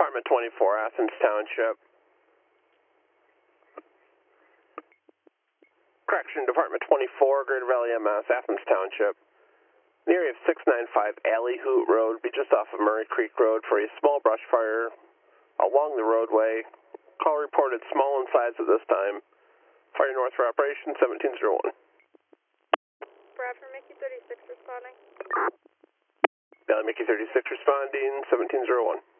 Department 24, Athens Township. Correction, Department 24, Greater Valley MS, Athens Township. The area of 695 Alley Hoot Road, be just off of Murray Creek Road for a small brush fire along the roadway. Call reported small in size at this time. Fire north for operation 1701. Bradford Mickey 36 responding. Valley Mickey 36 responding 1701.